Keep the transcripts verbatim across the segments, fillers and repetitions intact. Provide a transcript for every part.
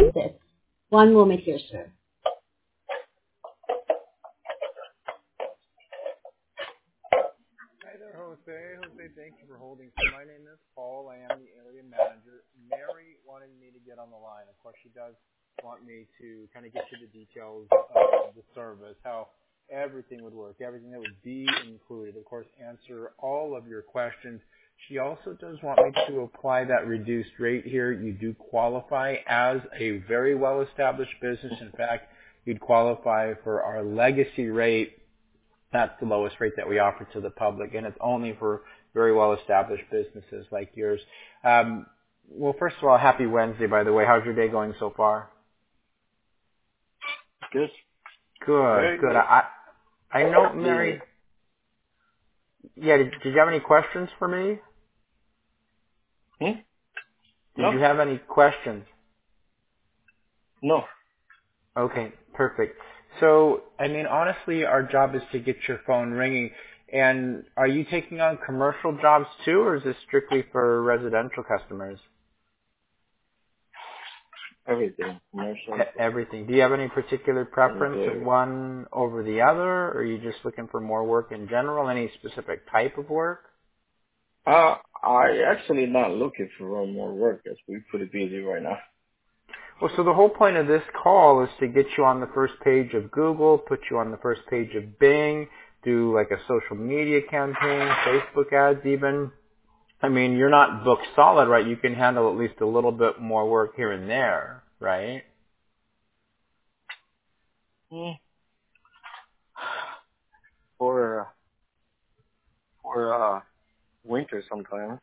assist. One moment here, sir. Hi there, Jose. Jose, thank you for holding. So my name is Paul. I am the area manager. Mary wanted me to get on the line. Of course, she does want me to kind of get you the details of the service, how everything would work, everything that would be included. Of course, answer all of your questions. She also does want me to apply that reduced rate here. You do qualify as a very well-established business. In fact, you'd qualify for our legacy rate. That's the lowest rate that we offer to the public, and it's only for very well-established businesses like yours. Um, well, first of all, happy Wednesday, by the way. How's your day going so far? Good. Good, Very good. good. I I know, Mary. Yeah, did, did you have any questions for me? Hmm? Did No. you have any questions? No. Okay, perfect. So, I mean, honestly, our job is to get your phone ringing. And are you taking on commercial jobs too, or is this strictly for residential customers? Everything. Commercial. E- Everything. Do you have any particular preference of Everything. one over the other, or are you just looking for more work in general? Any specific type of work? Uh, I actually not looking for more work as we're pretty busy right now. Well, so the whole point of this call is to get you on the first page of Google, put you on the first page of Bing, do like a social media campaign, Facebook ads even. I mean, you're not booked solid, right? You can handle at least a little bit more work here and there, right? Hmm. For, uh, for, uh, winter sometime.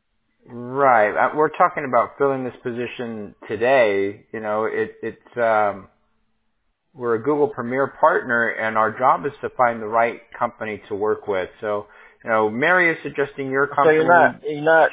Right. Uh, We're talking about filling this position today. You know, it, it's, um, we're a Google Premier partner, and our job is to find the right company to work with. So, you know, Mary is suggesting your So you're company. not, you're not,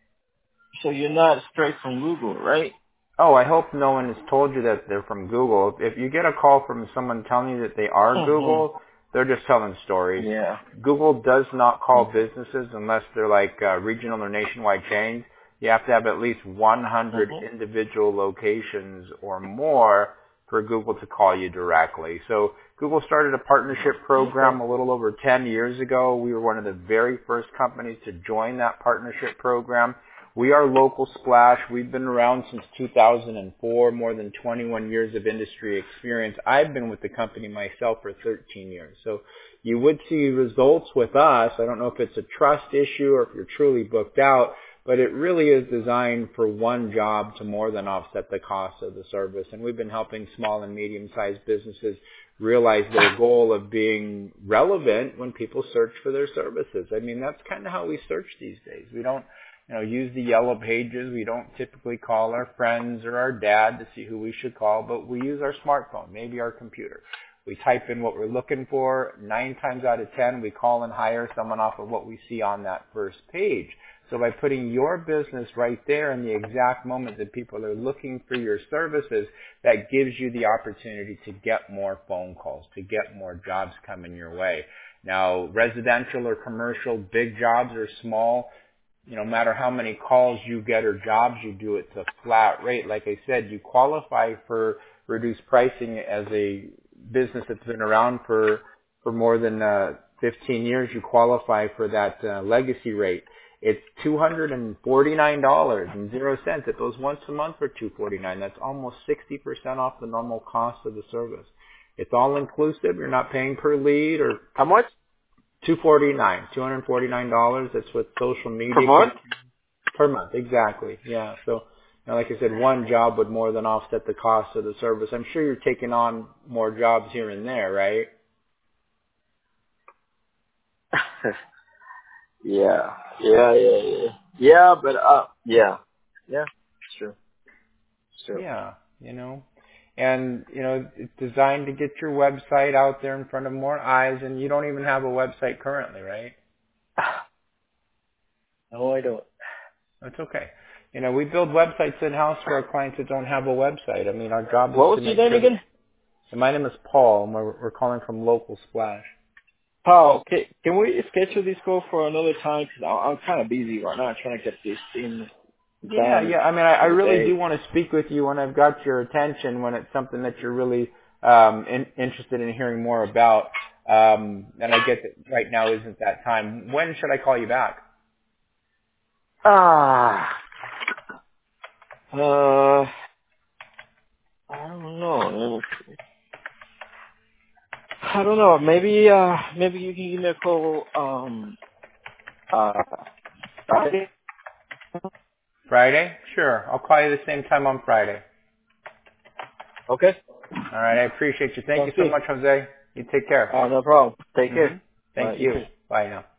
so you're not straight from Google, right? Oh, I hope no one has told you that they're from Google. If you get a call from someone telling you that they are Mm-hmm. Google, they're just telling stories. Yeah. Google does not call businesses unless they're like uh, regional or nationwide chains. You have to have at least one hundred Mm-hmm. individual locations or more for Google to call you directly. So Google started a partnership program Okay. a little over ten years ago. We were one of the very first companies to join that partnership program. We are Local Splash. We've been around since two thousand four, more than twenty-one years of industry experience. I've been with the company myself for thirteen years. So you would see results with us. I don't know if it's a trust issue or if you're truly booked out, but it really is designed for one job to more than offset the cost of the service. And we've been helping small and medium-sized businesses realize their goal of being relevant when people search for their services. I mean, that's kind of how we search these days. We don't You know, use the yellow pages. We don't typically call our friends or our dad to see who we should call, but we use our smartphone, maybe our computer. We type in what we're looking for. Nine times out of ten, we call and hire someone off of what we see on that first page. So by putting your business right there in the exact moment that people are looking for your services, that gives you the opportunity to get more phone calls, to get more jobs coming your way. Now, residential or commercial, big jobs or small, you know, no matter how many calls you get or jobs you do, it's a flat rate. Like I said, you qualify for reduced pricing as a business that's been around for for more than uh, fifteen years. You qualify for that uh, legacy rate. It's two hundred forty-nine dollars and zero cents. It goes once a month for two hundred forty-nine dollars. That's almost sixty percent off the normal cost of the service. It's all inclusive. You're not paying per lead or How much? two forty-nine, two hundred forty-nine dollars. That's with social Per media month? per month. Exactly. Yeah. So, you know, like I said, one job would more than offset the cost of the service. I'm sure you're taking on more jobs here and there, right? yeah. Yeah, yeah, yeah. Yeah, but, uh, yeah. Yeah, it's true. It's true. Yeah. You know, and, you know, it's designed to get your website out there in front of more eyes, and you don't even have a website currently, right? No, I don't. That's okay. You know, we build websites in-house for our clients that don't have a website. I mean, our job is What to was your make name sure that, again? and my name is Paul, and we're, we're calling from Local Splash. Paul, okay, can we schedule this call for another time? Because I'm, I'm kind of busy right now trying to get this in Yeah, done yeah. I mean, I, I for the really day. do want to speak with you when I've got your attention, when it's something that you're really um, in, interested in hearing more about. Um, and I get that right now isn't that time. When should I call you back? Ah, uh, I don't know. I don't know. Maybe, uh, maybe you can give me a call, um, uh, Friday. Friday? Sure. I'll call you the same time on Friday. Okay. All right. I appreciate you. Thank Sounds you so good. much, Jose. You take care. Uh, no problem. Take hmm care. Bye. Thank You too. you. Bye now.